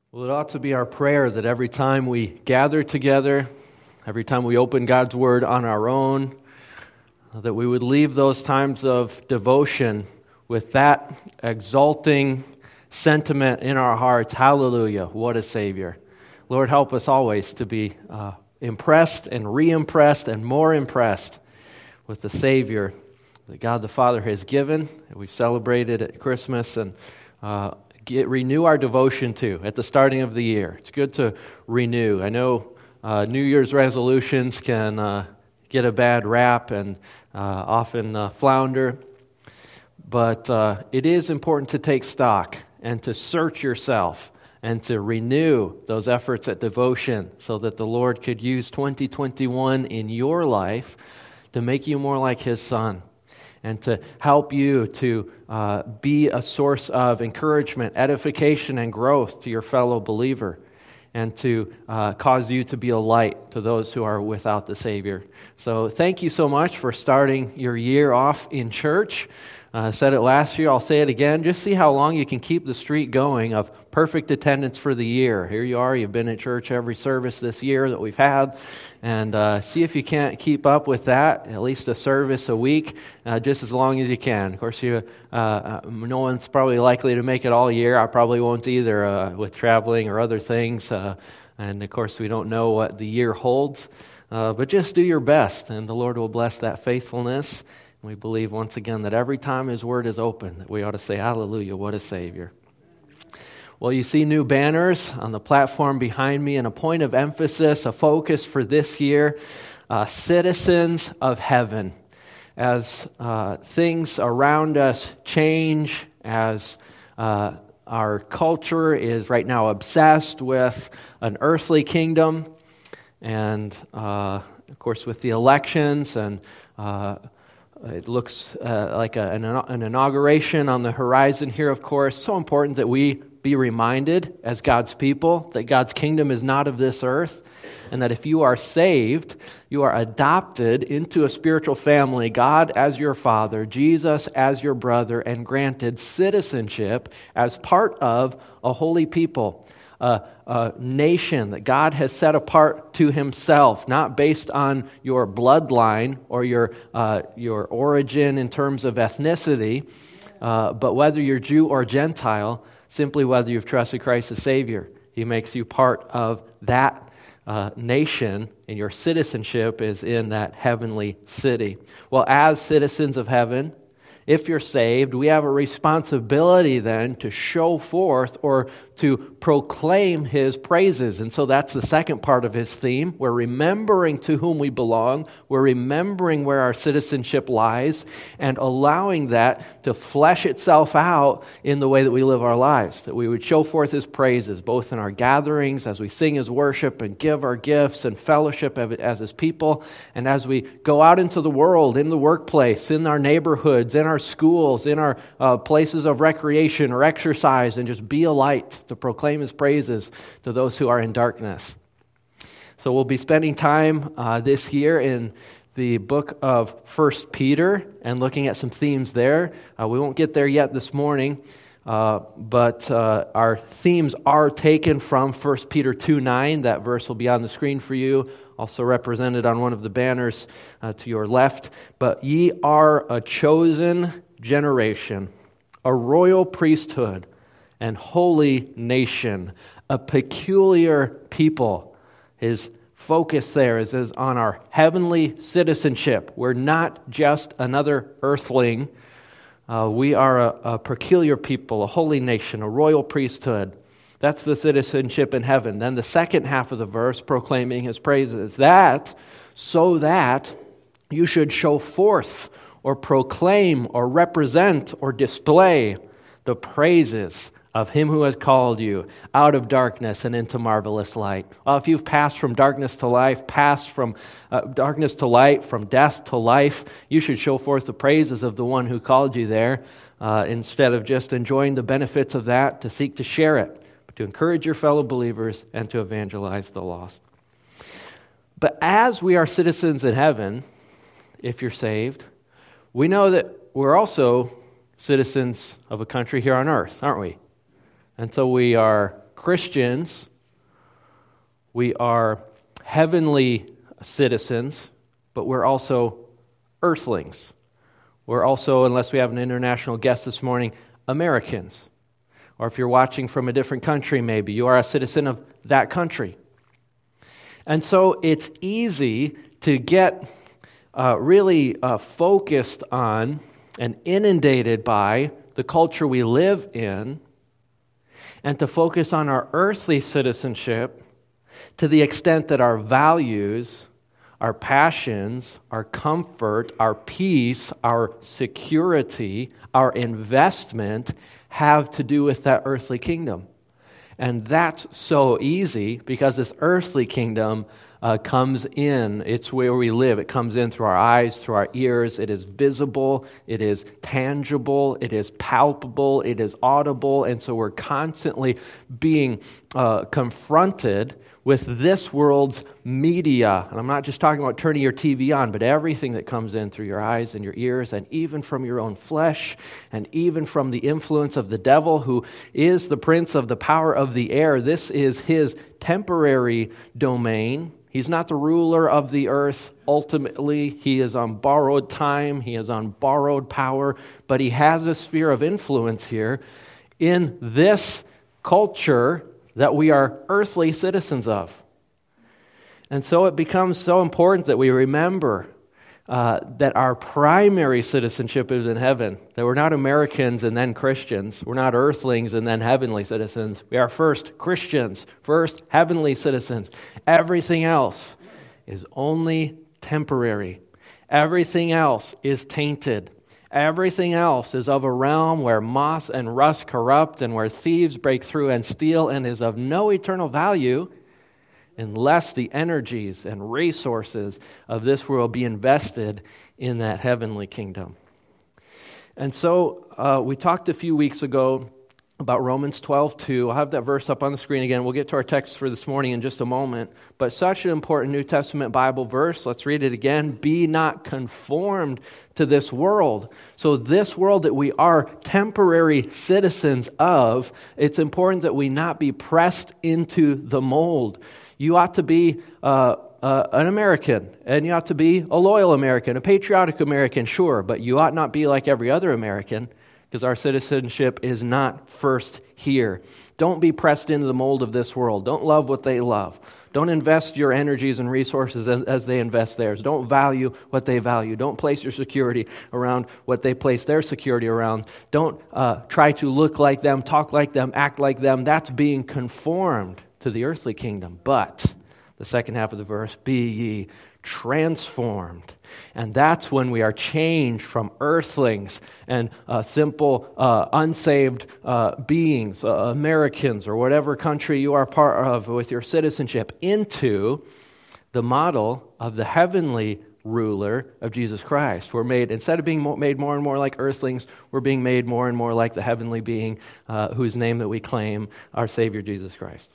Well, it ought to be our prayer that every time we gather together, every time we open God's Word on our own, that we would leave those times of devotion with that exalting sentiment in our hearts. Hallelujah, what a Savior. Lord, help us always to be impressed and re-impressed and more impressed with the Savior that God the Father has given, that we've celebrated at Christmas, and renew our devotion to at the starting of the year. It's good to renew. I know New Year's resolutions can get a bad rap and often flounder, but it is important to take stock and to search yourself and to renew those efforts at devotion so that the Lord could use 2021 in your life to make you more like His Son, and to help you to be a source of encouragement, edification, and growth to your fellow believer, and to cause you to be a light to those who are without the Savior. So thank you so much for starting your year off in church. I said it last year, I'll say it again. Just see how long you can keep the streak going of perfect attendance for the year. Here you are, you've been at church every service this year that we've had, and see if you can't keep up with that, at least a service a week, just as long as you can. Of course, no one's probably likely to make it all year. I probably won't either with traveling or other things, and of course we don't know what the year holds, but just do your best, and the Lord will bless that faithfulness. We believe once again that every time His Word is open, that we ought to say, hallelujah, what a Savior. Well, you see new banners on the platform behind me, and a point of emphasis, a focus for this year, citizens of heaven. As things around us change, as our culture is right now obsessed with an earthly kingdom, and of course with the elections, and it looks like an inauguration on the horizon here, of course. So important that we be reminded as God's people that God's kingdom is not of this earth, and that if you are saved, you are adopted into a spiritual family, God as your Father, Jesus as your brother, and granted citizenship as part of a holy people. A nation that God has set apart to Himself, not based on your bloodline or your origin in terms of ethnicity, but whether you're Jew or Gentile, simply whether you've trusted Christ as Savior. He makes you part of that nation, and your citizenship is in that heavenly city. Well, as citizens of heaven, if you're saved, we have a responsibility then to show forth or to proclaim His praises. And so that's the second part of His theme. We're remembering to whom we belong. We're remembering where our citizenship lies and allowing that to flesh itself out in the way that we live our lives. That we would show forth His praises, both in our gatherings, as we sing His worship and give our gifts and fellowship as His people, and as we go out into the world, in the workplace, in our neighborhoods, in our schools, in our places of recreation or exercise, and just be a light to proclaim His praises to those who are in darkness. So we'll be spending time this year in the book of 1 Peter and looking at some themes there. We won't get there yet this morning, but our themes are taken from 1 Peter 2:9. That verse will be on the screen for you, also represented on one of the banners to your left. But ye are a chosen generation, a royal priesthood, and holy nation, a peculiar people. His focus there is on our heavenly citizenship. We're not just another earthling. We are a peculiar people, a holy nation, a royal priesthood. That's the citizenship in heaven. Then the second half of the verse, proclaiming His praises. So that you should show forth or proclaim or represent or display the praises of Him who has called you out of darkness and into marvelous light. Well, if you've passed from darkness to life, passed from darkness to light, from death to life, you should show forth the praises of the one who called you there, instead of just enjoying the benefits of that, to seek to share it, but to encourage your fellow believers and to evangelize the lost. But as we are citizens in heaven, if you're saved, we know that we're also citizens of a country here on earth, aren't we? And so we are Christians, we are heavenly citizens, but we're also earthlings. We're also, unless we have an international guest this morning, Americans. Or if you're watching from a different country, maybe you are a citizen of that country. And so it's easy to get really focused on and inundated by the culture we live in, and to focus on our earthly citizenship to the extent that our values, our passions, our comfort, our peace, our security, our investment have to do with that earthly kingdom. And that's so easy because this earthly kingdom comes in. It's where we live. It comes in through our eyes, through our ears. It is visible. It is tangible. It is palpable. It is audible. And so we're constantly being confronted with this world's media. And I'm not just talking about turning your TV on, but everything that comes in through your eyes and your ears, and even from your own flesh, and even from the influence of the devil, who is the prince of the power of the air. This is his temporary domain. He's not the ruler of the earth ultimately. He is on borrowed time. He is on borrowed power. But he has a sphere of influence here in this culture that we are earthly citizens of. And so it becomes so important that we remember that our primary citizenship is in heaven, that we're not Americans and then Christians. We're not earthlings and then heavenly citizens. We are first Christians, first heavenly citizens. Everything else is only temporary. Everything else is tainted. Everything else is of a realm where moth and rust corrupt and where thieves break through and steal, and is of no eternal value unless the energies and resources of this world be invested in that heavenly kingdom. And so we talked a few weeks ago about Romans 12:2. I'll have that verse up on the screen again. We'll get to our text for this morning in just a moment. But such an important New Testament Bible verse. Let's read it again. Be not conformed to this world. So this world that we are temporary citizens of, it's important that we not be pressed into the mold. You ought to be an American, and you ought to be a loyal American, a patriotic American, sure, but you ought not be like every other American, because our citizenship is not first here. Don't be pressed into the mold of this world. Don't love what they love. Don't invest your energies and resources as they invest theirs. Don't value what they value. Don't place your security around what they place their security around. Don't try to look like them, talk like them, act like them. That's being conformed to the earthly kingdom. But the second half of the verse, be ye transformed. And that's when we are changed from earthlings and simple, unsaved beings, Americans, or whatever country you are part of with your citizenship, into the model of the heavenly ruler of Jesus Christ. We're made, instead of being made more and more like earthlings, we're being made more and more like the heavenly being whose name that we claim, our Savior Jesus Christ.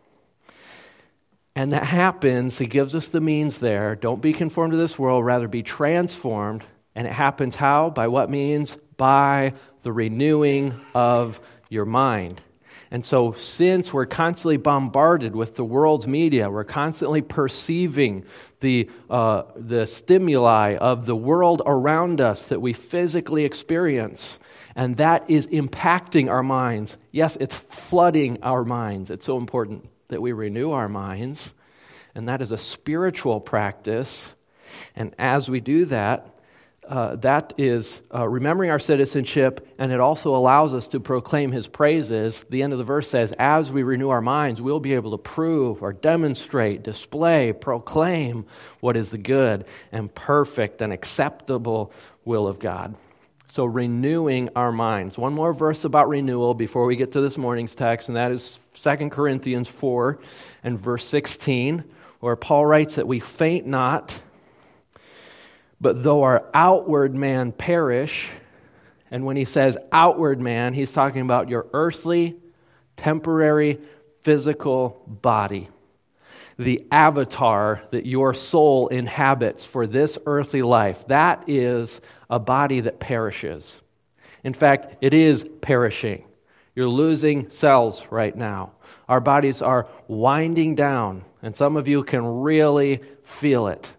And that happens, he gives us the means there. Don't be conformed to this world, rather be transformed. And it happens how? By what means? By the renewing of your mind. And so since we're constantly bombarded with the world's media, we're constantly perceiving the stimuli of the world around us that we physically experience, and that is impacting our minds. Yes, it's flooding our minds. It's so important that we renew our minds, and that is a spiritual practice. And as we do that, that is remembering our citizenship, and it also allows us to proclaim His praises. The end of the verse says, as we renew our minds, we'll be able to prove or demonstrate, display, proclaim what is the good and perfect and acceptable will of God. So renewing our minds. One more verse about renewal before we get to this morning's text, and that is 2 Corinthians 4 and verse 16, where Paul writes that we faint not, but though our outward man perish. And when he says outward man, he's talking about your earthly, temporary, physical body. The avatar that your soul inhabits for this earthly life, that is a body that perishes. In fact, it is perishing. You're losing cells right now. Our bodies are winding down, and some of you can really feel it.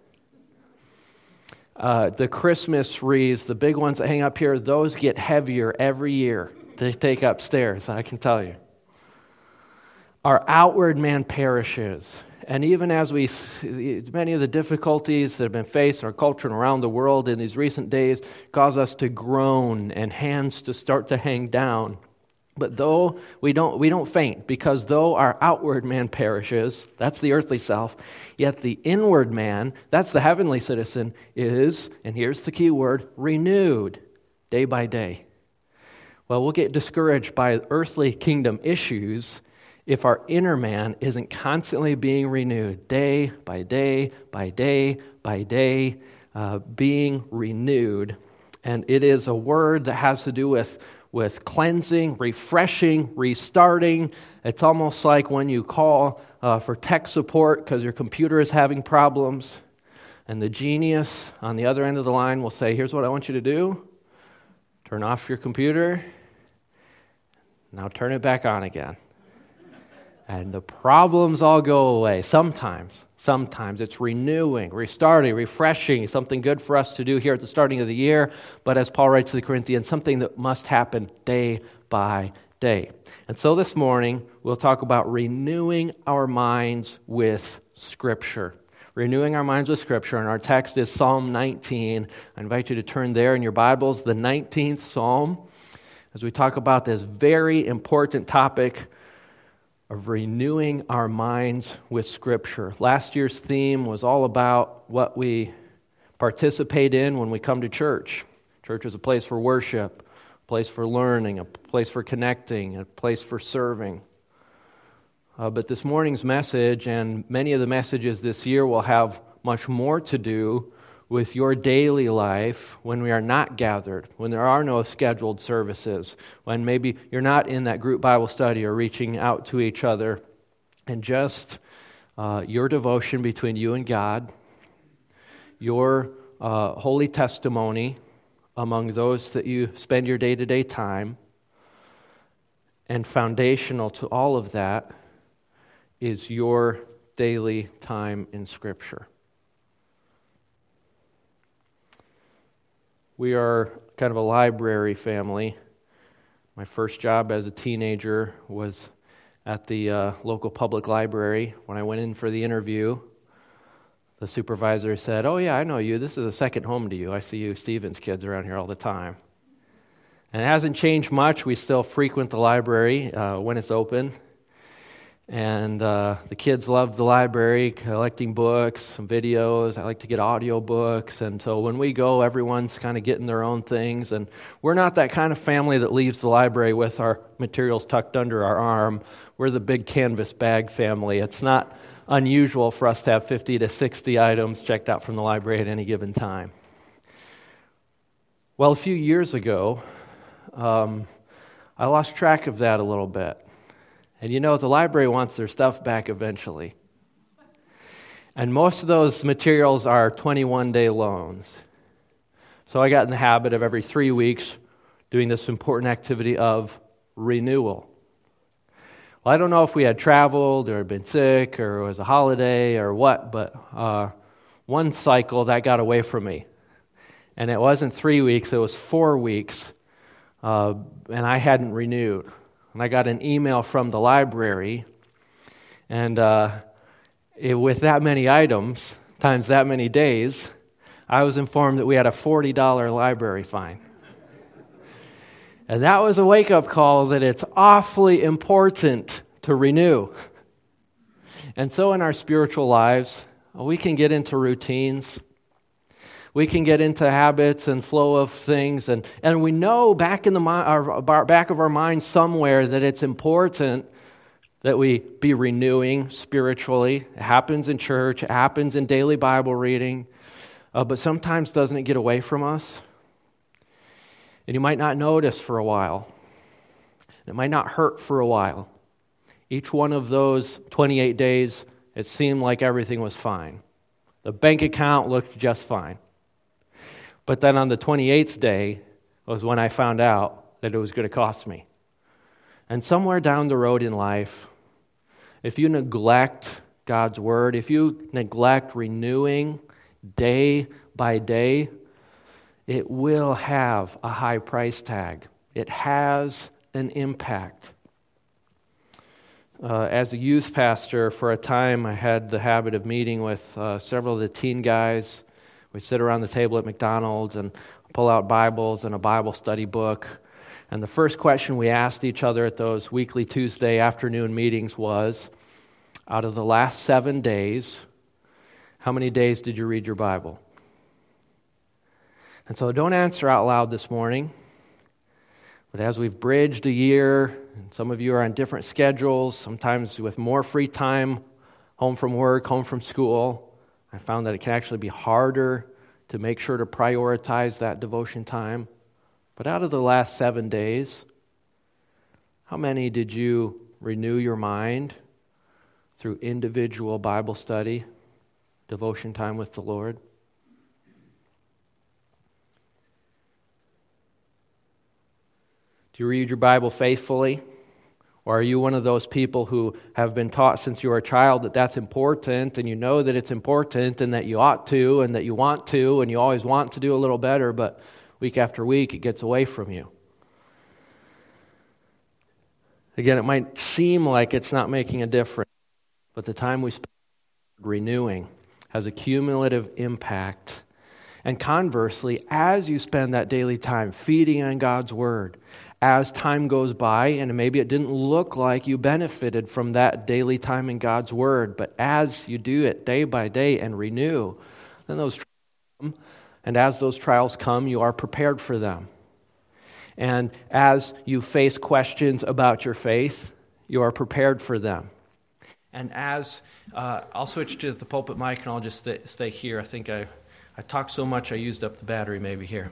The Christmas wreaths, the big ones that hang up here, those get heavier every year to take upstairs, I can tell you. Our outward man perishes. And even as we see many of the difficulties that have been faced in our culture and around the world in these recent days cause us to groan and hands to start to hang down. But though we don't faint, because though our outward man perishes, that's the earthly self, yet the inward man, that's the heavenly citizen, is, and here's the key word, renewed day by day. Well, we'll get discouraged by earthly kingdom issues if our inner man isn't constantly being renewed day by day by day by day, being renewed. And it is a word that has to do with cleansing, refreshing, restarting. It's almost like when you call for tech support because your computer is having problems, and the genius on the other end of the line will say, here's what I want you to do. Turn off your computer. Now turn it back on again. And the problems all go away. Sometimes it's renewing, restarting, refreshing, something good for us to do here at the starting of the year. But as Paul writes to the Corinthians, something that must happen day by day. And so this morning, we'll talk about renewing our minds with Scripture. Renewing our minds with Scripture. And our text is Psalm 19. I invite you to turn there in your Bibles, the 19th Psalm, as we talk about this very important topic of renewing our minds with Scripture. Last year's theme was all about what we participate in when we come to church. Church is a place for worship, a place for learning, a place for connecting, a place for serving. But this morning's message and many of the messages this year will have much more to do with your daily life when we are not gathered, when there are no scheduled services, when maybe you're not in that group Bible study or reaching out to each other, and just your devotion between you and God, your holy testimony among those that you spend your day-to-day time, and foundational to all of that is your daily time in Scripture. We are kind of a library family. My first job as a teenager was at the local public library. When I went in for the interview, the supervisor said, "Oh yeah, I know you. This is a second home to you. I see you Stevens kids around here all the time." And it hasn't changed much. We still frequent the library when it's open. And the kids love the library, collecting books, some videos. I like to get audio books. And so when we go, everyone's kind of getting their own things. And we're not that kind of family that leaves the library with our materials tucked under our arm. We're the big canvas bag family. It's not unusual for us to have 50 to 60 items checked out from the library at any given time. Well, a few years ago, I lost track of that a little bit. And you know, the library wants their stuff back eventually. And most of those materials are 21-day loans. So I got in the habit of every 3 weeks doing this important activity of renewal. Well, I don't know if we had traveled or been sick or it was a holiday or what, but one cycle that got away from me. And it wasn't 3 weeks, it was 4 weeks, and I hadn't renewed. And I got an email from the library, and with that many items, times that many days, I was informed that we had a $40 library fine. And that was a wake-up call that it's awfully important to renew. And so in our spiritual lives, we can get into routines. We can get into habits and flow of things, and we know back in the back of our mind somewhere that it's important that we be renewing spiritually. It happens in church, it happens in daily Bible reading, but sometimes doesn't it get away from us? And you might not notice for a while. It might not hurt for a while. Each one of those 28 days, it seemed like everything was fine. The bank account looked just fine. But then on the 28th day was when I found out that it was going to cost me. And somewhere down the road in life, if you neglect God's Word, if you neglect renewing day by day, it will have a high price tag. It has an impact. As a youth pastor, for a time, I had the habit of meeting with several of the teen guys. We sit around the table at McDonald's and pull out Bibles and a Bible study book. And the first question we asked each other at those weekly Tuesday afternoon meetings was, out of the last 7 days, how many days did you read your Bible? And so don't answer out loud this morning. But as we've bridged a year, and some of you are on different schedules, sometimes with more free time, home from work, home from school, I found that it can actually be harder to make sure to prioritize that devotion time. But out of the last 7 days, how many did you renew your mind through individual Bible study, devotion time with the Lord? Do you read your Bible faithfully? Or are you one of those people who have been taught since you were a child that that's important, and you know that it's important, and that you ought to, and that you want to, and you always want to do a little better, but week after week it gets away from you? Again, it might seem like it's not making a difference, but the time we spend renewing has a cumulative impact. And conversely, as you spend that daily time feeding on God's Word, as time goes by, and maybe it didn't look like you benefited from that daily time in God's Word, but as you do it day by day and renew, then those trials come, and as those trials come, you are prepared for them. And as you face questions about your faith, you are prepared for them. And as, I'll switch to the pulpit mic and I'll just stay here. I think I talked so much I used up the battery maybe here,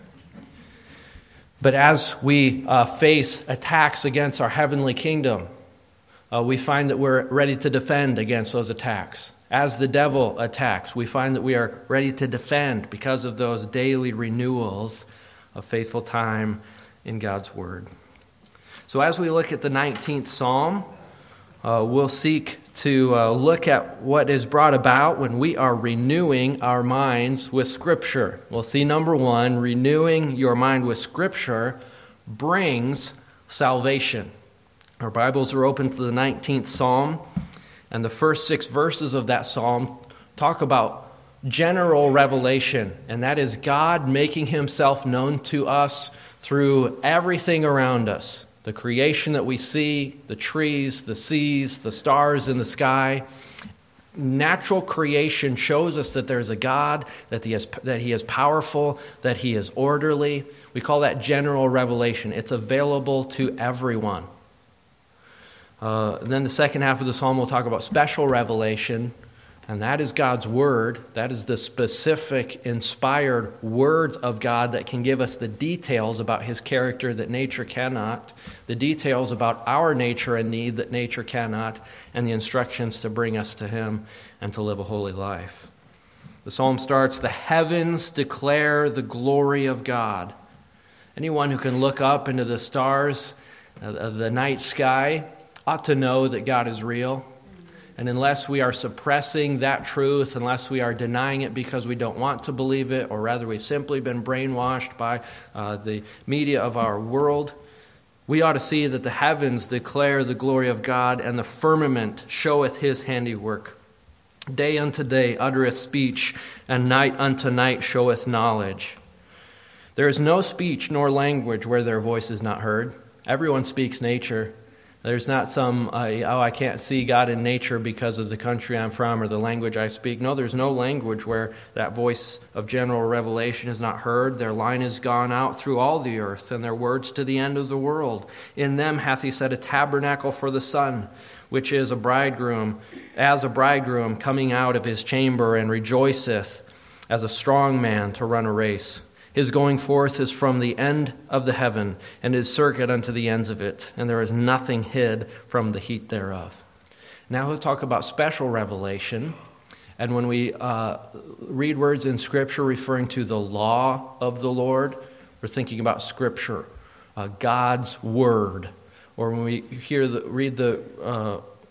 But as we face attacks against our heavenly kingdom, we find that we're ready to defend against those attacks. As the devil attacks, we find that we are ready to defend because of those daily renewals of faithful time in God's Word. So as we look at the 19th Psalm, we'll seek to look at what is brought about when we are renewing our minds with Scripture. We'll see, number one, renewing your mind with Scripture brings salvation. Our Bibles are open to the 19th Psalm, and the first 6 verses of that psalm talk about general revelation, and that is God making Himself known to us through everything around us. The creation that we see, the trees, the seas, the stars in the sky. Natural creation shows us that there's a God, that He is powerful, that He is orderly. We call that general revelation. It's available to everyone. And then the second half of the psalm will talk about special revelation, and that is God's Word. That is the specific, inspired words of God that can give us the details about His character that nature cannot, the details about our nature and need that nature cannot, and the instructions to bring us to Him and to live a holy life. The psalm starts, "The heavens declare the glory of God." Anyone who can look up into the stars of the night sky ought to know that God is real. And unless we are suppressing that truth, unless we are denying it because we don't want to believe it, or rather we've simply been brainwashed by the media of our world, we ought to see that the heavens declare the glory of God, and the firmament showeth His handiwork. Day unto day uttereth speech, and night unto night showeth knowledge. There is no speech nor language where their voice is not heard. Everyone speaks nature. There's not some, I can't see God in nature because of the country I'm from or the language I speak. No, there's no language where that voice of general revelation is not heard. Their line is gone out through all the earth, and their words to the end of the world. In them hath He set a tabernacle for the sun, which is a bridegroom, as a bridegroom coming out of his chamber, and rejoiceth as a strong man to run a race. His going forth is from the end of the heaven, and his circuit unto the ends of it, and there is nothing hid from the heat thereof. Now we'll talk about special revelation. And when we read words in Scripture referring to the law of the Lord, we're thinking about Scripture, God's Word. Or when we read the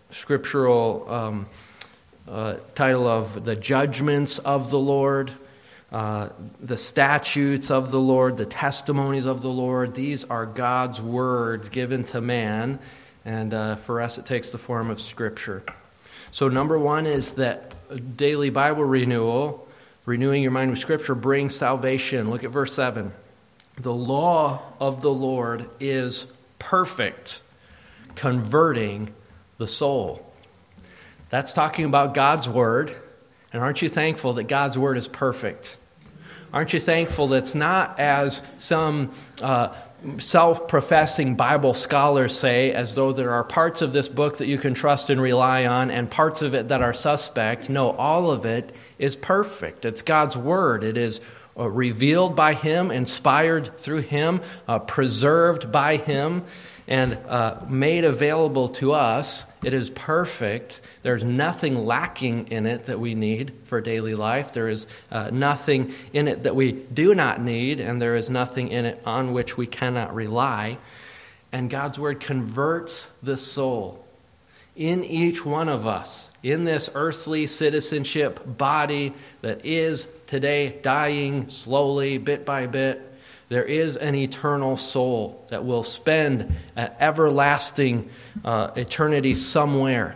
scriptural title of the judgments of the Lord, the statutes of the Lord, the testimonies of the Lord. These are God's word given to man, and for us it takes the form of Scripture. So number one is that daily Bible renewal, renewing your mind with Scripture, brings salvation. Look at verse 7. The law of the Lord is perfect, converting the soul. That's talking about God's word. And aren't you thankful that God's word is perfect? Aren't you thankful that it's not, as some self-professing Bible scholars say, as though there are parts of this book that you can trust and rely on and parts of it that are suspect? No, all of it is perfect. It's God's word. It is revealed by Him, inspired through Him, preserved by Him, and made available to us. It is perfect. There's nothing lacking in it that we need for daily life. There is nothing in it that we do not need, and there is nothing in it on which we cannot rely. And God's word converts the soul in each one of us, in this earthly citizenship body that is today dying slowly, bit by bit. There is an eternal soul that will spend an everlasting eternity somewhere.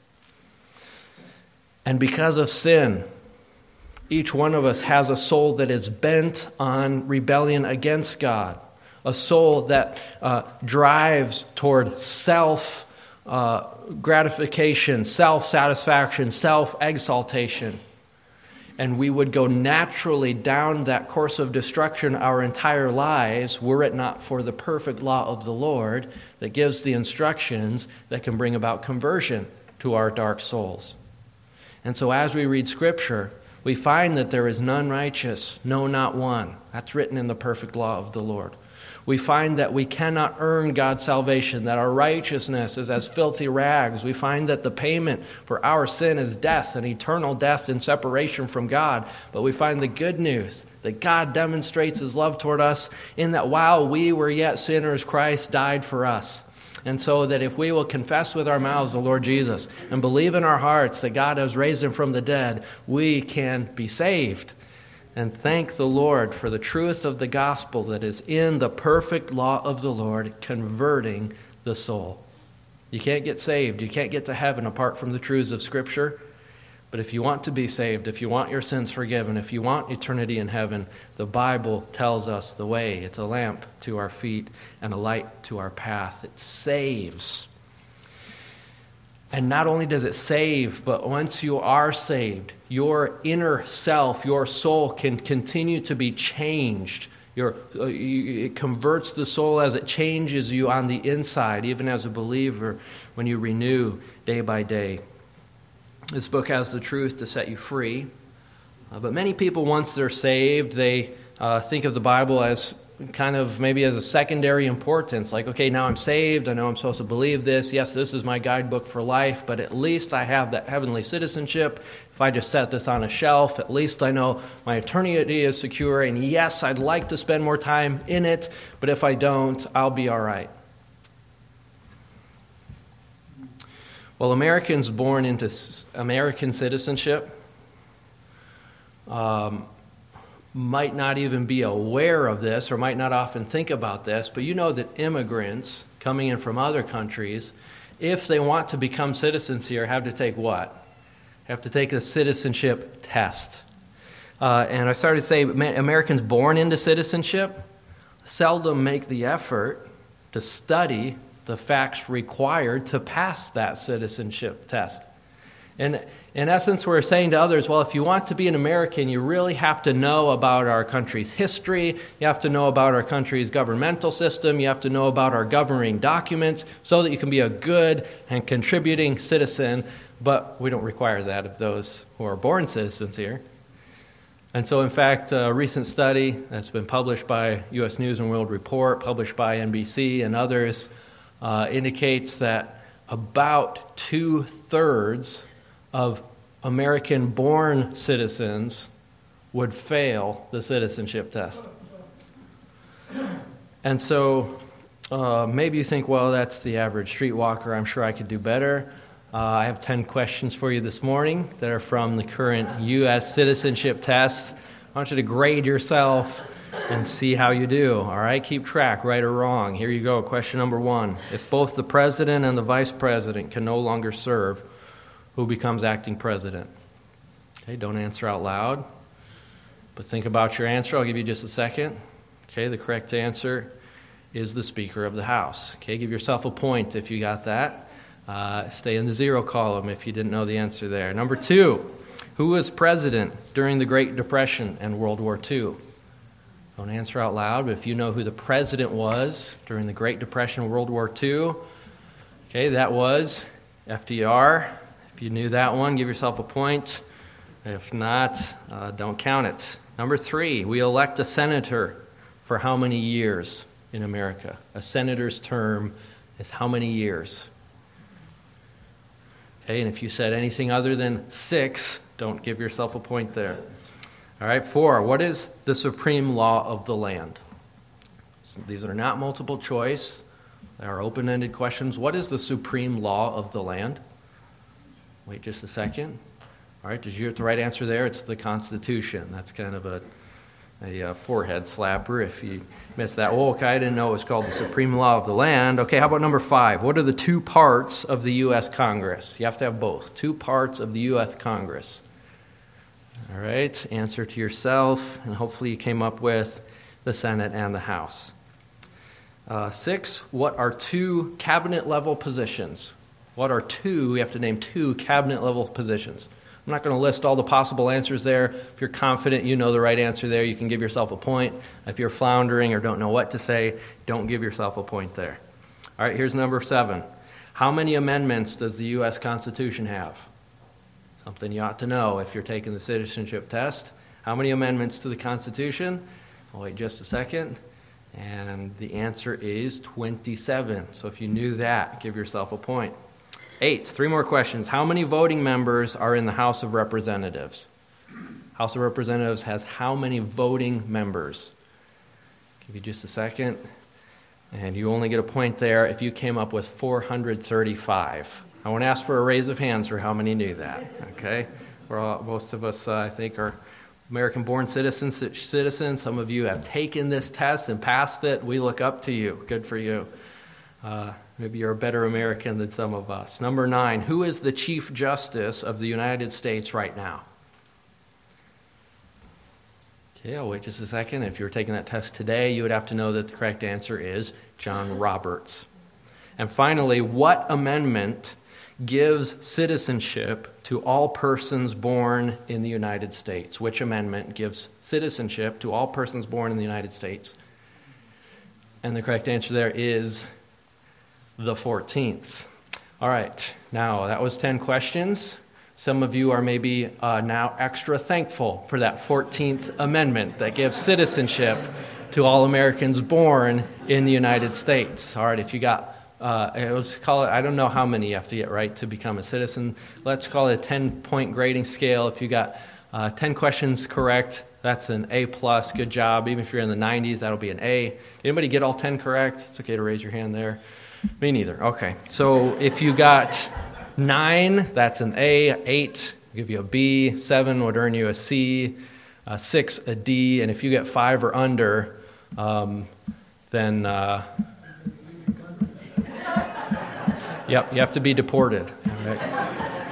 And because of sin, each one of us has a soul that is bent on rebellion against God, a soul that drives toward self-gratification, self-satisfaction, self-exaltation. And we would go naturally down that course of destruction our entire lives were it not for the perfect law of the Lord that gives the instructions that can bring about conversion to our dark souls. And so as we read Scripture, we find that there is none righteous, no, not one. That's written in the perfect law of the Lord. We find that we cannot earn God's salvation, that our righteousness is as filthy rags. We find that the payment for our sin is death, and eternal death and separation from God. But we find the good news that God demonstrates His love toward us in that while we were yet sinners, Christ died for us. And so that if we will confess with our mouths the Lord Jesus and believe in our hearts that God has raised Him from the dead, we can be saved. And thank the Lord for the truth of the gospel that is in the perfect law of the Lord, converting the soul. You can't get saved. You can't get to heaven apart from the truths of Scripture. But if you want to be saved, if you want your sins forgiven, if you want eternity in heaven, the Bible tells us the way. It's a lamp to our feet and a light to our path. It saves. And not only does it save, but once you are saved, your inner self, your soul can continue to be changed. It converts the soul as it changes you on the inside, even as a believer, when you renew day by day. This book has the truth to set you free. But many people, once they're saved, they think of the Bible as kind of maybe as a secondary importance. Like, okay, now I'm saved. I know I'm supposed to believe this. Yes, this is my guidebook for life, but at least I have that heavenly citizenship. If I just set this on a shelf, at least I know my eternity is secure. And yes, I'd like to spend more time in it, but if I don't, I'll be all right. Well, Americans born into American citizenship might not even be aware of this or might not often think about this, but you know that immigrants coming in from other countries, if they want to become citizens here, have to take what? Have to take a citizenship test. And I started to say Americans born into citizenship seldom make the effort to study the facts required to pass that citizenship test. And in essence, we're saying to others, well, if you want to be an American, you really have to know about our country's history. You have to know about our country's governmental system. You have to know about our governing documents so that you can be a good and contributing citizen. But we don't require that of those who are born citizens here. And so, in fact, a recent study that's been published by U.S. News and World Report, published by NBC and others, indicates that about 2/3 of American-born citizens would fail the citizenship test. And so maybe you think, well, that's the average streetwalker. I'm sure I could do better. I have 10 questions for you this morning that are from the current U.S. citizenship test. I want you to grade yourself and see how you do. All right, keep track, right or wrong. Here you go. Question number 1. If both the president and the vice president can no longer serve, who becomes acting president? Okay, don't answer out loud, but think about your answer. I'll give you just a second. Okay, the correct answer is the Speaker of the House. Okay, give yourself a point if you got that. Stay in the 0 column if you didn't know the answer there. Number 2, who was president during the Great Depression and World War II? Don't answer out loud, but if you know who the president was during the Great Depression and World War II, okay, that was FDR. If you knew that one, give yourself a point. If not, don't count it. Number 3, we elect a senator for how many years in America? A senator's term is how many years? Okay, and if you said anything other than 6, don't give yourself a point there. All right, 4, what is the supreme law of the land? So these are not multiple choice. They are open-ended questions. What is the supreme law of the land? Wait just a second. All right, did you get the right answer there? It's the Constitution. That's kind of a forehead slapper if you missed that. Oh, okay, I didn't know it was called the supreme law of the land. Okay, how about number 5? What are the 2 parts of the U.S. Congress? You have to have both. 2 parts of the U.S. Congress. All right, answer to yourself, and hopefully you came up with the Senate and the House. 6, what are 2 cabinet-level positions? What are 2, we have to name 2 cabinet-level positions. I'm not going to list all the possible answers there. If you're confident you know the right answer there, you can give yourself a point. If you're floundering or don't know what to say, don't give yourself a point there. All right, here's number 7. How many amendments does the U.S. Constitution have? Something you ought to know if you're taking the citizenship test. How many amendments to the Constitution? I'll wait just a second. And the answer is 27. So if you knew that, give yourself a point. 8, 3 more questions. How many voting members are in the House of Representatives? House of Representatives has how many voting members? Give you just a second. And you only get a point there if you came up with 435. I won't ask for a raise of hands for how many knew that, okay? Most of us, I think, are American-born citizens. Some of you have taken this test and passed it. We look up to you. Good for you. Maybe you're a better American than some of us. Number 9, who is the Chief Justice of the United States right now? Okay, I'll wait just a second. If you were taking that test today, you would have to know that the correct answer is John Roberts. And finally, what amendment gives citizenship to all persons born in the United States? Which amendment gives citizenship to all persons born in the United States? And the correct answer there is the 14th. All right, now that was 10 questions. Some of you are maybe now extra thankful for that 14th amendment that gives citizenship to all Americans born in the United States. All right, if you got let's call it, I don't know how many you have to get right to become a citizen. Let's call it a 10-point grading scale. If you got 10 questions correct, that's an A+. Good job. Even if you're in the 90s, that'll be an A. Anybody get all 10 correct? It's okay to raise your hand there. Me neither. Okay. So if you got 9, that's an A. 8, I'll give you a B. 7 would earn you a C. 6, a D. And if you get 5 or under, then... Yep, you have to be deported. All right.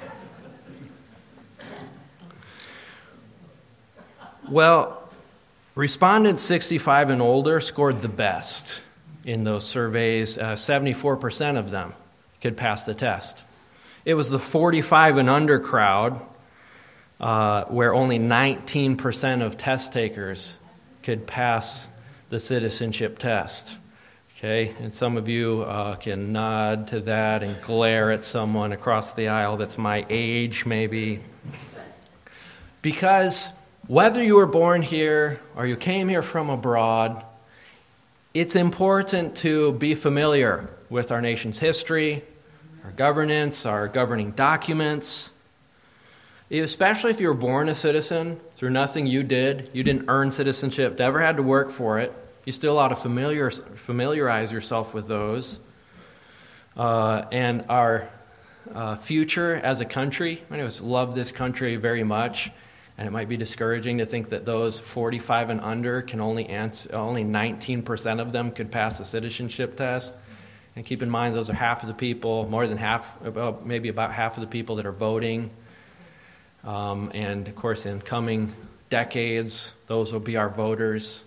Well, respondents 65 and older scored the best in those surveys. 74% of them could pass the test. It was the 45 and under crowd where only 19% of test takers could pass the citizenship test. Okay, and some of you can nod to that and glare at someone across the aisle that's my age, maybe. Because whether you were born here or you came here from abroad, it's important to be familiar with our nation's history, our governance, our governing documents. Especially if you were born a citizen through nothing you did, you didn't earn citizenship, never had to work for it. You still ought to familiarize yourself with those. And our future as a country. Many of us love this country very much, and it might be discouraging to think that those 45 and under can only 19% of them could pass the citizenship test. And keep in mind, those are half of the people, more than half, maybe about half of the people that are voting. And, of course, in coming decades, those will be our voters.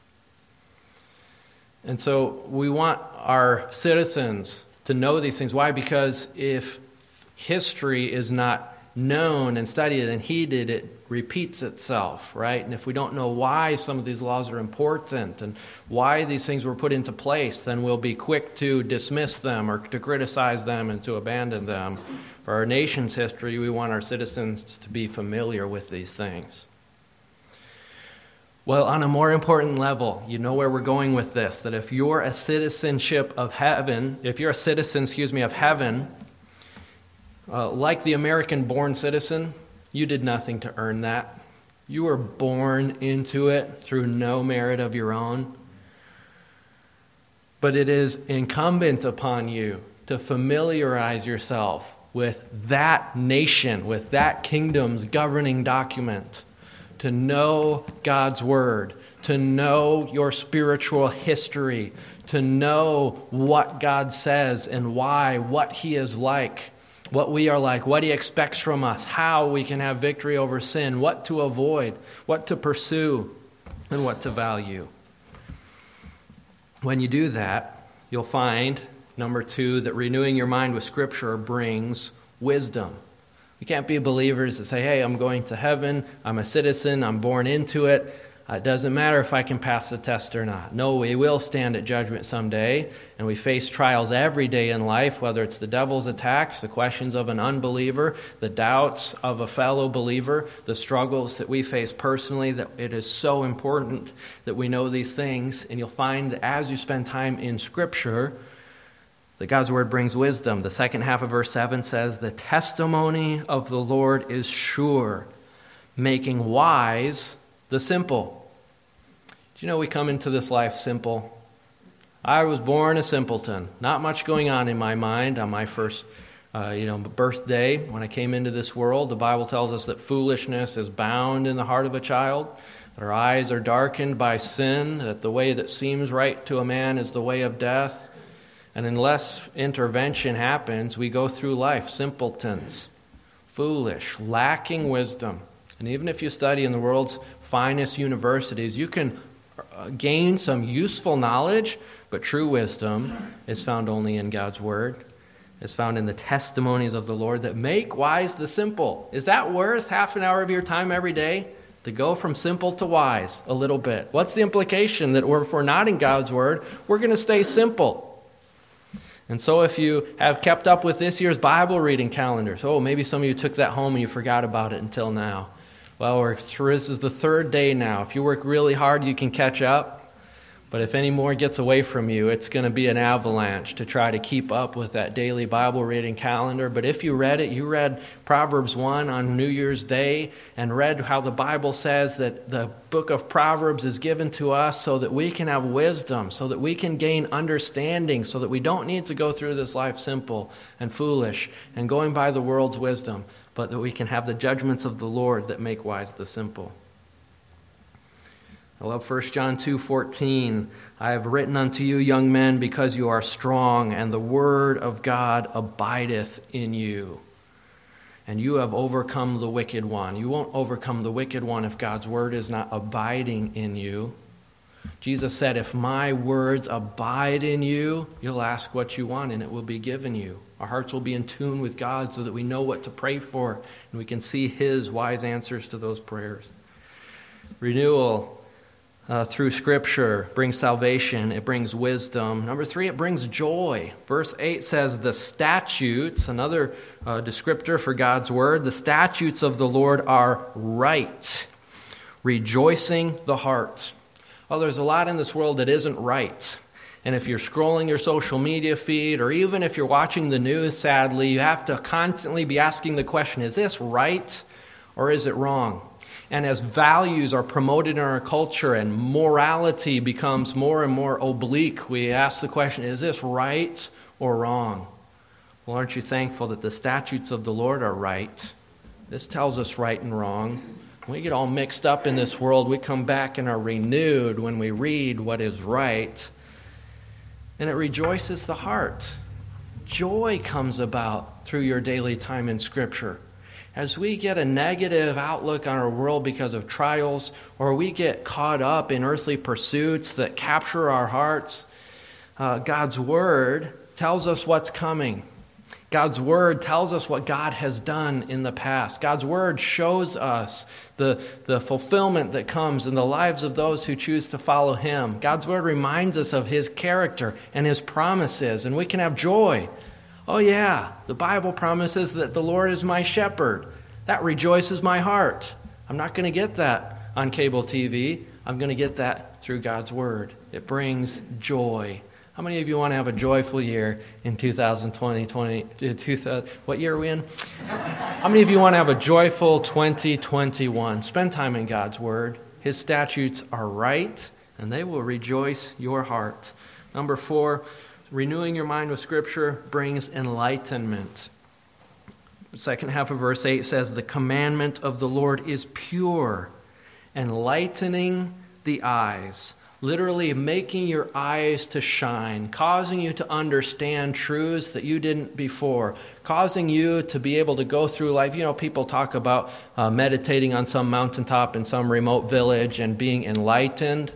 And so we want our citizens to know these things. Why? Because if history is not known and studied and heeded, it repeats itself, right? And if we don't know why some of these laws are important and why these things were put into place, then we'll be quick to dismiss them or to criticize them and to abandon them. For our nation's history, we want our citizens to be familiar with these things. Well, on a more important level, you know where we're going with this, that if you're a citizen of heaven, like the American-born citizen, you did nothing to earn that. You were born into it through no merit of your own. But it is incumbent upon you to familiarize yourself with that nation, with that kingdom's governing document, to know God's Word, to know your spiritual history, to know what God says and why, what He is like, what we are like, what He expects from us, how we can have victory over sin, what to avoid, what to pursue, and what to value. When you do that, you'll find, number 2, that renewing your mind with Scripture brings wisdom. We can't be believers that say, hey, I'm going to heaven, I'm a citizen, I'm born into it. It doesn't matter if I can pass the test or not. No, we will stand at judgment someday, and we face trials every day in life, whether it's the devil's attacks, the questions of an unbeliever, the doubts of a fellow believer, the struggles that we face personally, that it is so important that we know these things. And you'll find that as you spend time in Scripture, that God's Word brings wisdom. The second half of verse 7 says, the testimony of the Lord is sure, making wise the simple. Do you know we come into this life simple? I was born a simpleton. Not much going on in my mind on my first birthday when I came into this world. The Bible tells us that foolishness is bound in the heart of a child, that our eyes are darkened by sin, that the way that seems right to a man is the way of death. And unless intervention happens, we go through life simpletons, foolish, lacking wisdom. And even if you study in the world's finest universities, you can gain some useful knowledge, but true wisdom is found only in God's Word. It's found in the testimonies of the Lord that make wise the simple. Is that worth half an hour of your time every day to go from simple to wise a little bit? What's the implication? That if we're not in God's Word, we're going to stay simple. And so if you have kept up with this year's Bible reading calendars, maybe some of you took that home and you forgot about it until now. Well, this is the 3rd day now. If you work really hard, you can catch up. But if any more gets away from you, it's going to be an avalanche to try to keep up with that daily Bible reading calendar. But if you read Proverbs 1 on New Year's Day and read how the Bible says that the book of Proverbs is given to us so that we can have wisdom, so that we can gain understanding, so that we don't need to go through this life simple and foolish and going by the world's wisdom, but that we can have the judgments of the Lord that make wise the simple. I love 1 John 2:14. I have written unto you, young men, because you are strong, and the word of God abideth in you. And you have overcome the wicked one. You won't overcome the wicked one if God's word is not abiding in you. Jesus said, if my words abide in you, you'll ask what you want, and it will be given you. Our hearts will be in tune with God so that we know what to pray for, and we can see His wise answers to those prayers. Renewal through Scripture brings salvation. It brings wisdom. Number 3, it brings joy. Verse 8 says, the statutes, another descriptor for God's word, the statutes of the Lord are right, rejoicing the heart. Oh, there's a lot in this world that isn't right. And if you're scrolling your social media feed, or even if you're watching the news, sadly, you have to constantly be asking the question, is this right or is it wrong? And as values are promoted in our culture and morality becomes more and more oblique, we ask the question, is this right or wrong? Well, aren't you thankful that the statutes of the Lord are right? This tells us right and wrong. When we get all mixed up in this world, we come back and are renewed when we read what is right. And it rejoices the heart. Joy comes about through your daily time in Scripture. As we get a negative outlook on our world because of trials, or we get caught up in earthly pursuits that capture our hearts, God's Word tells us what's coming. God's Word tells us what God has done in the past. God's Word shows us the fulfillment that comes in the lives of those who choose to follow Him. God's Word reminds us of His character and His promises, and we can have joy. Oh yeah, the Bible promises that the Lord is my shepherd. That rejoices my heart. I'm not going to get that on cable TV. I'm going to get that through God's Word. It brings joy. How many of you want to have a joyful year in 2020? What year are we in? How many of you want to have a joyful 2021? Spend time in God's Word. His statutes are right, and they will rejoice your heart. Number 4, renewing your mind with Scripture brings enlightenment. The second half of verse 8 says, "The commandment of the Lord is pure, enlightening the eyes." Literally making your eyes to shine, causing you to understand truths that you didn't before, causing you to be able to go through life. You know, people talk about meditating on some mountaintop in some remote village and being enlightened.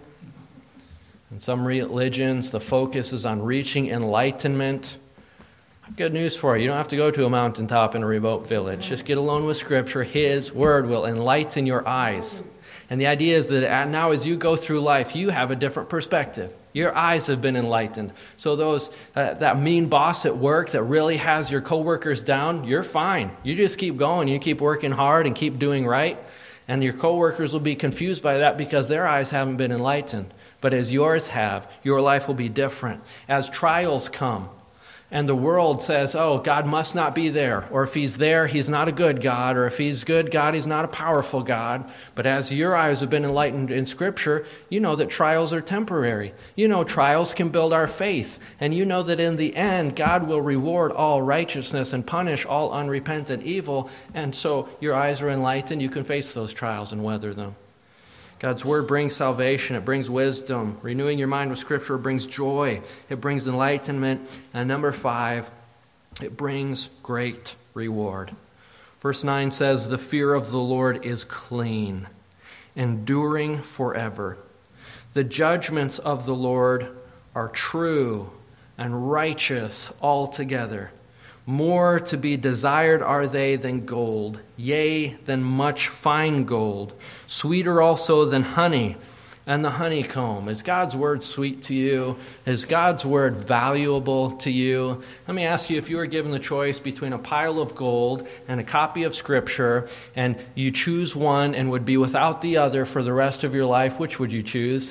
In some religions, the focus is on reaching enlightenment. Good news for you. You don't have to go to a mountaintop in a remote village. Just get alone with Scripture. His Word will enlighten your eyes. And the idea is that now as you go through life, you have a different perspective. Your eyes have been enlightened. So that mean boss at work that really has your coworkers down, you're fine. You just keep going. You keep working hard and keep doing right. And your coworkers will be confused by that because their eyes haven't been enlightened. But as yours have, your life will be different. As trials come, and the world says, oh, God must not be there. Or if He's there, He's not a good God. Or if He's good God, He's not a powerful God. But as your eyes have been enlightened in Scripture, you know that trials are temporary. You know trials can build our faith. And you know that in the end, God will reward all righteousness and punish all unrepentant evil. And so your eyes are enlightened. You can face those trials and weather them. God's Word brings salvation. It brings wisdom. Renewing your mind with Scripture brings joy. It brings enlightenment. And number 5, it brings great reward. Verse 9 says, "The fear of the Lord is clean, enduring forever. The judgments of the Lord are true and righteous altogether. More to be desired are they than gold, yea, than much fine gold, sweeter also than honey and the honeycomb." Is God's Word sweet to you? Is God's Word valuable to you? Let me ask you, if you were given the choice between a pile of gold and a copy of Scripture, and you choose one and would be without the other for the rest of your life, which would you choose?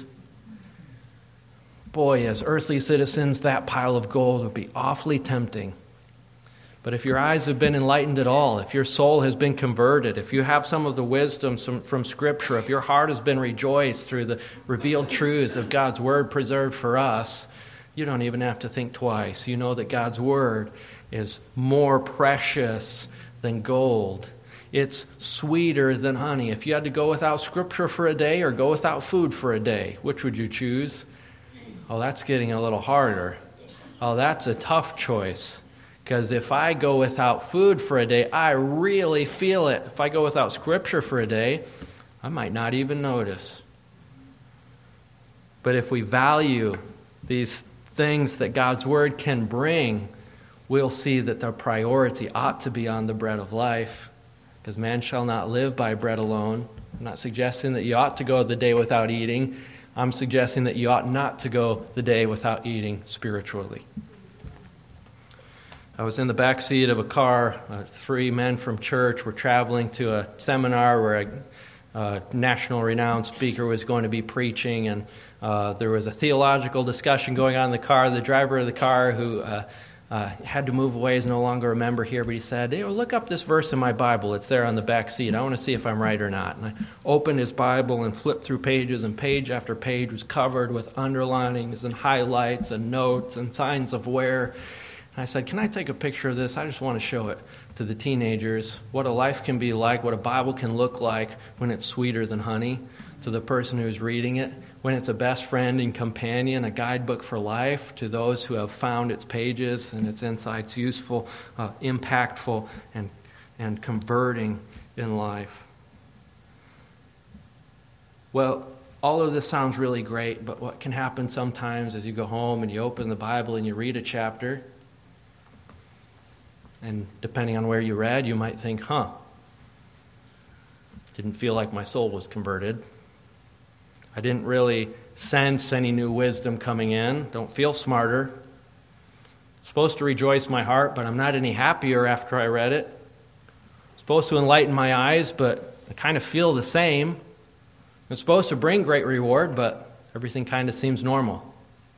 Boy, as earthly citizens, that pile of gold would be awfully tempting. But if your eyes have been enlightened at all, if your soul has been converted, if you have some of the wisdom from Scripture, if your heart has been rejoiced through the revealed truths of God's Word preserved for us, you don't even have to think twice. You know that God's Word is more precious than gold. It's sweeter than honey. If you had to go without Scripture for a day or go without food for a day, which would you choose? Oh, that's getting a little harder. Oh, that's a tough choice. Because if I go without food for a day, I really feel it. If I go without Scripture for a day, I might not even notice. But if we value these things that God's Word can bring, we'll see that the priority ought to be on the bread of life. Because man shall not live by bread alone. I'm not suggesting that you ought to go the day without eating. I'm suggesting that you ought not to go the day without eating spiritually. I was in the back seat of a car. 3 men from church were traveling to a seminar where a national renowned speaker was going to be preaching, and there was a theological discussion going on in the car. The driver of the car, who had to move away, is no longer a member here, but he said, "Hey, look up this verse in my Bible. It's there on the back seat. I want to see if I'm right or not." And I opened his Bible and flipped through pages, and page after page was covered with underlinings and highlights and notes and signs of where. And I said, can I take a picture of this? I just want to show it to the teenagers, what a life can be like, what a Bible can look like when it's sweeter than honey, to the person who's reading it, when it's a best friend and companion, a guidebook for life, to those who have found its pages and its insights useful, impactful, and converting in life. Well, all of this sounds really great, but what can happen sometimes as you go home and you open the Bible and you read a chapter, and depending on where you read, you might think, didn't feel like my soul was converted. I didn't really sense any new wisdom coming in. Don't feel smarter. Supposed to rejoice my heart, but I'm not any happier after I read it. Supposed to enlighten my eyes, but I kind of feel the same. It's supposed to bring great reward, but everything kind of seems normal.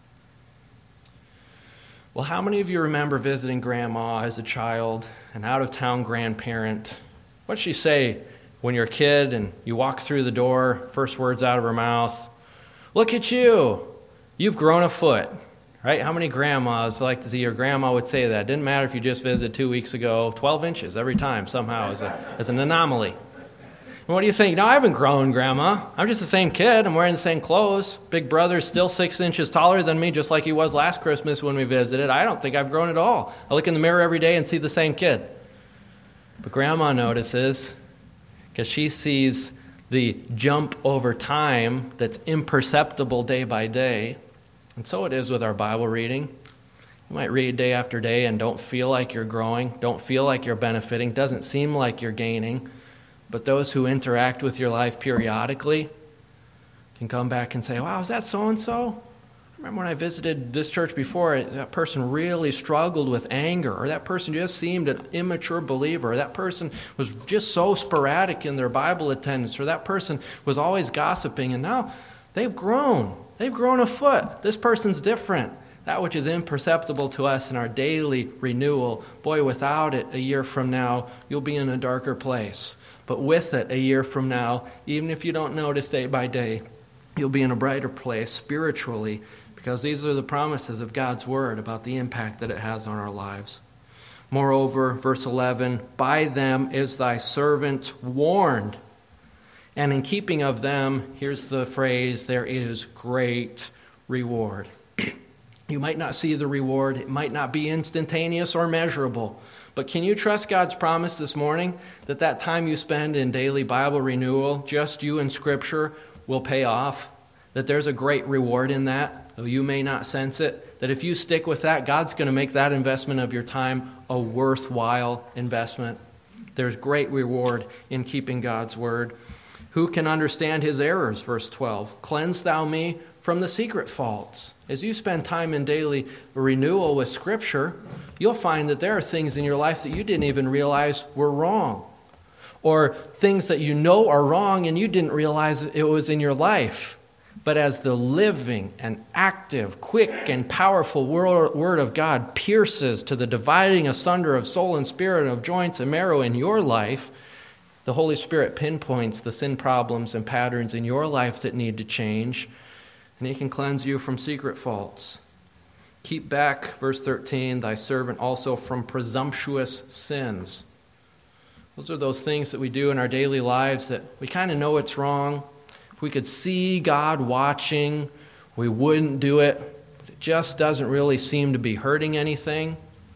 Well, how many of you remember visiting Grandma as a child, an out-of-town grandparent? What'd she say when you're a kid and you walk through the door, first words out of her mouth? Look at you. You've grown a foot. Right? How many grandmas like to see your grandma would say that? Didn't matter if you just visited 2 weeks ago, 12 inches every time somehow as an anomaly. And what do you think? No, I haven't grown, Grandma. I'm just the same kid. I'm wearing the same clothes. Big brother's still 6 inches taller than me, just like he was last Christmas when we visited. I don't think I've grown at all. I look in the mirror every day and see the same kid. But Grandma notices, because she sees the jump over time that's imperceptible day by day. And so it is with our Bible reading. You might read day after day and don't feel like you're growing, don't feel like you're benefiting, doesn't seem like you're gaining. But those who interact with your life periodically can come back and say, wow, is that so-and-so? I remember when I visited this church before, that person really struggled with anger, or that person just seemed an immature believer, or that person was just so sporadic in their Bible attendance, or that person was always gossiping, and now they've grown. They've grown a foot. This person's different. That which is imperceptible to us in our daily renewal, boy, without it, a year from now, you'll be in a darker place. But with it, a year from now, even if you don't notice day by day, you'll be in a brighter place spiritually, because these are the promises of God's Word about the impact that it has on our lives. Moreover, verse 11, by them is thy servant warned. And in keeping of them, here's the phrase, there is great reward. You might not see the reward. It might not be instantaneous or measurable. But can you trust God's promise this morning that that time you spend in daily Bible renewal, just you and Scripture, will pay off? That there's a great reward in that, though you may not sense it? That if you stick with that, God's going to make that investment of your time a worthwhile investment. There's great reward in keeping God's word. Who can understand his errors? Verse 12. Cleanse thou me from the secret faults. As you spend time in daily renewal with Scripture, you'll find that there are things in your life that you didn't even realize were wrong. Or things that you know are wrong and you didn't realize it was in your life. But as the living and active, quick and powerful Word of God pierces to the dividing asunder of soul and spirit, of joints and marrow in your life, the Holy Spirit pinpoints the sin problems and patterns in your life that need to change, and He can cleanse you from secret faults. Keep back, verse 13, thy servant also from presumptuous sins. Those are those things that we do in our daily lives that we kind of know it's wrong. If we could see God watching, we wouldn't do it. But it just doesn't really seem to be hurting anything.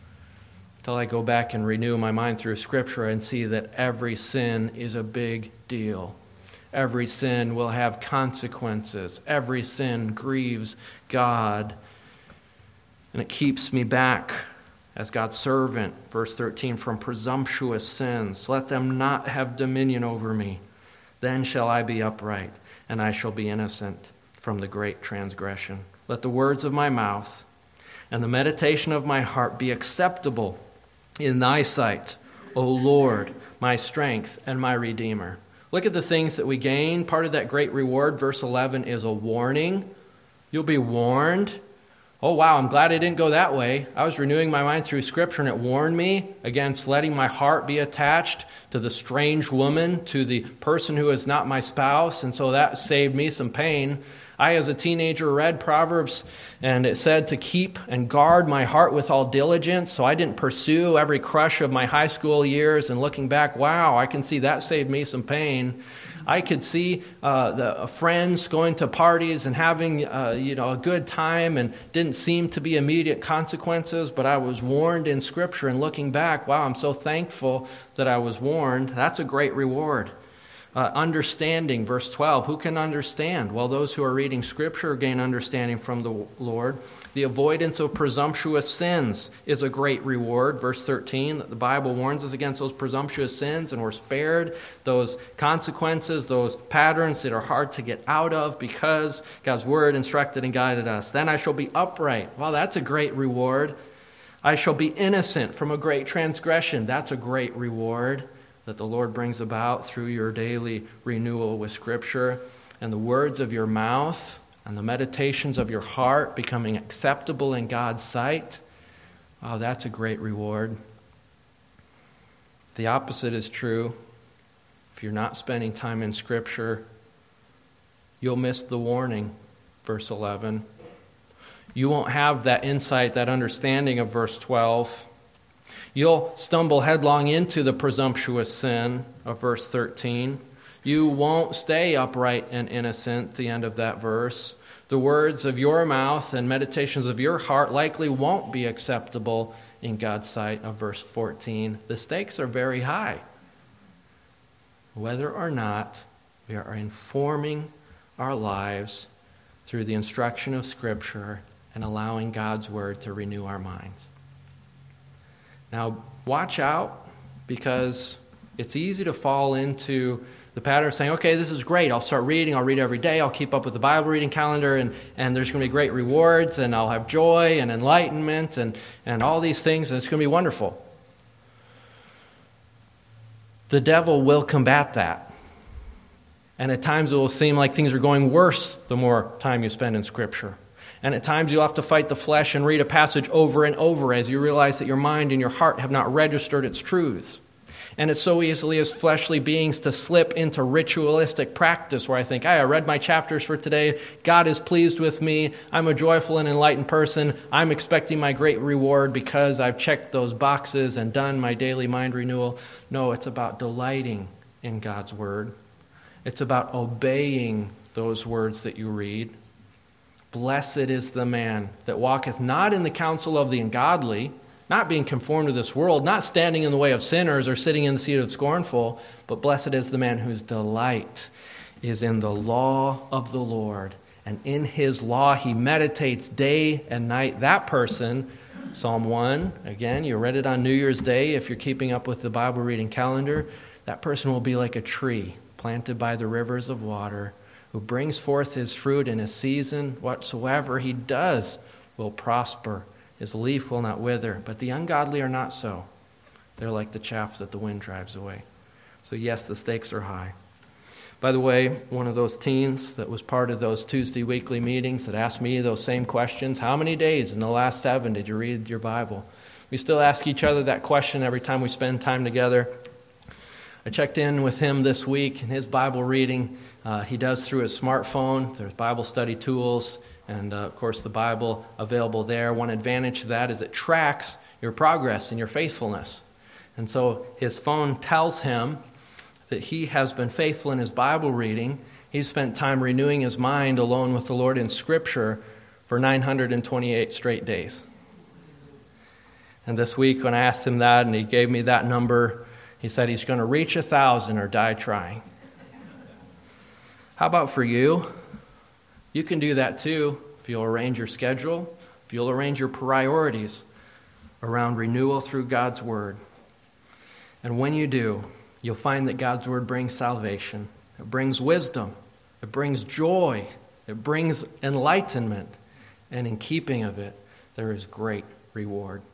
Until I go back and renew my mind through Scripture and see that every sin is a big deal. Every sin will have consequences. Every sin grieves God. And it keeps me back as God's servant, verse 13, from presumptuous sins. Let them not have dominion over me. Then shall I be upright, and I shall be innocent from the great transgression. Let the words of my mouth and the meditation of my heart be acceptable in thy sight, O Lord, my strength and my Redeemer. Look at the things that we gain. Part of that great reward, verse 11, is a warning. You'll be warned. Oh, wow, I'm glad I didn't go that way. I was renewing my mind through Scripture, and it warned me against letting my heart be attached to the strange woman, to the person who is not my spouse, and so that saved me some pain. I, as a teenager, read Proverbs, and it said to keep and guard my heart with all diligence, so I didn't pursue every crush of my high school years, and looking back, wow, I can see that saved me some pain. I could see the friends going to parties and having a good time, and didn't seem to be immediate consequences, but I was warned in Scripture, and looking back, wow, I'm so thankful that I was warned. That's a great reward. Understanding, verse 12. Who can understand? Well, those who are reading Scripture gain understanding from the Lord. The avoidance of presumptuous sins is a great reward. Verse 13, the Bible warns us against those presumptuous sins, and we're spared those consequences, those patterns that are hard to get out of because God's Word instructed and guided us. Then I shall be upright. Well, that's a great reward. I shall be innocent from a great transgression. That's a great reward that the Lord brings about through your daily renewal with Scripture, and the words of your mouth and the meditations of your heart becoming acceptable in God's sight. Oh, that's a great reward. The opposite is true. If you're not spending time in Scripture, you'll miss the warning, verse 11. You won't have that insight, that understanding of verse 12. You'll stumble headlong into the presumptuous sin of verse 13. You won't stay upright and innocent, the end of that verse. The words of your mouth and meditations of your heart likely won't be acceptable in God's sight of verse 14. The stakes are very high. Whether or not we are informing our lives through the instruction of Scripture and allowing God's Word to renew our minds. Now, watch out, because it's easy to fall into the pattern of saying, okay, this is great. I'll start reading. I'll read every day. I'll keep up with the Bible reading calendar, and there's going to be great rewards, and I'll have joy and enlightenment and all these things, and it's going to be wonderful. The devil will combat that. And at times it will seem like things are going worse the more time you spend in Scripture. And at times you'll have to fight the flesh and read a passage over and over as you realize that your mind and your heart have not registered its truths. And it's so easily as fleshly beings to slip into ritualistic practice where I think, I read my chapters for today. God is pleased with me. I'm a joyful and enlightened person. I'm expecting my great reward because I've checked those boxes and done my daily mind renewal. No, it's about delighting in God's Word. It's about obeying those words that you read. Blessed is the man that walketh not in the counsel of the ungodly, not being conformed to this world, not standing in the way of sinners or sitting in the seat of the scornful, but blessed is the man whose delight is in the law of the Lord, and in his law he meditates day and night. That person, Psalm 1, again, you read it on New Year's Day if you're keeping up with the Bible reading calendar, that person will be like a tree planted by the rivers of water, who brings forth his fruit in his season. Whatsoever he does will prosper. His leaf will not wither. But the ungodly are not so. They're like the chaff that the wind drives away. So yes, the stakes are high. By the way, one of those teens that was part of those Tuesday weekly meetings that asked me those same questions, how many days in the last 7 did you read your Bible? We still ask each other that question every time we spend time together. I checked in with him this week in his Bible reading. He does through his smartphone. There's Bible study tools and, of course, the Bible available there. One advantage to that is it tracks your progress and your faithfulness. And so his phone tells him that he has been faithful in his Bible reading. He's spent time renewing his mind alone with the Lord in Scripture for 928 straight days. And this week when I asked him that and he gave me that number, he said he's going to reach 1,000 or die trying. How about for you? You can do that too if you'll arrange your schedule, if you'll arrange your priorities around renewal through God's Word. And when you do, you'll find that God's Word brings salvation. It brings wisdom. It brings joy. It brings enlightenment. And in keeping of it, there is great reward.